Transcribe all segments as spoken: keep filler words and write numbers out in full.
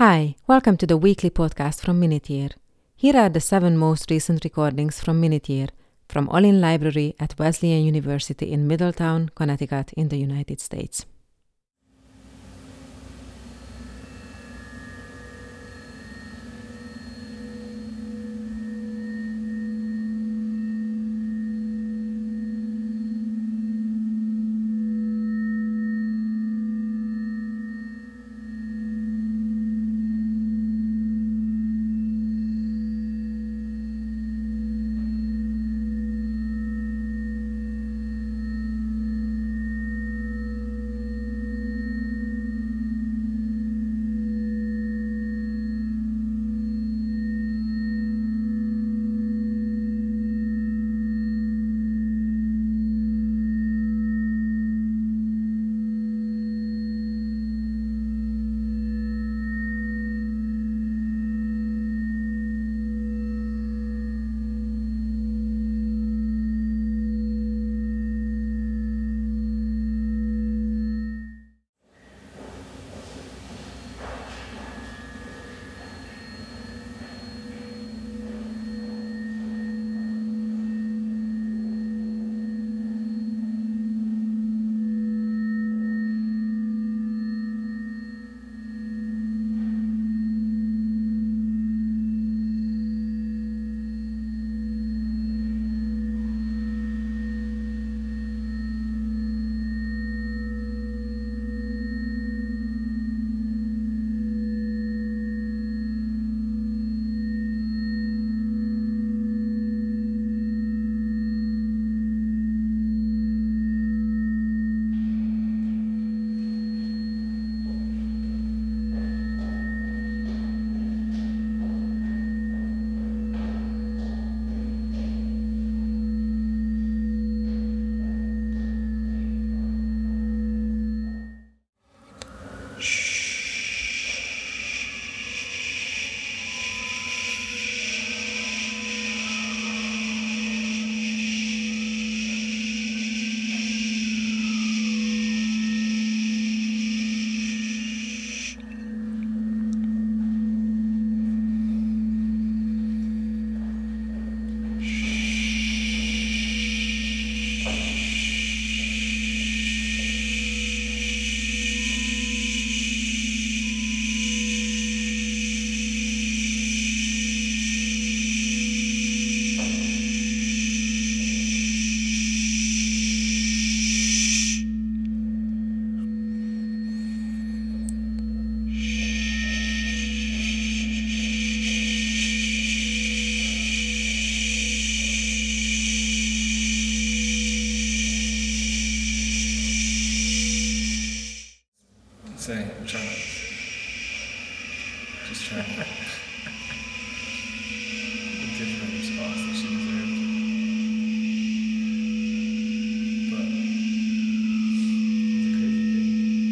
Hi, welcome to the weekly podcast from Minute Year. Here are the seven most recent recordings from Minute Year, from Olin Library at Wesleyan University in Middletown, Connecticut in the United States. Say, I'm trying to. Just trying to. Give her the response that she deserved. But. It's a crazy thing.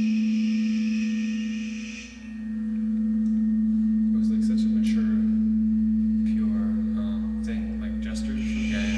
It was like such a mature, pure uh, thing. Like gestures. Yeah, yeah.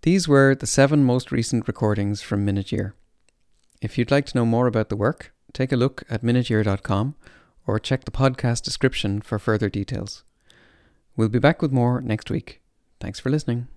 These were the seven most recent recordings from Minute Year. If you'd like to know more about the work, take a look at minute year dot com or check the podcast description for further details. We'll be back with more next week. Thanks for listening.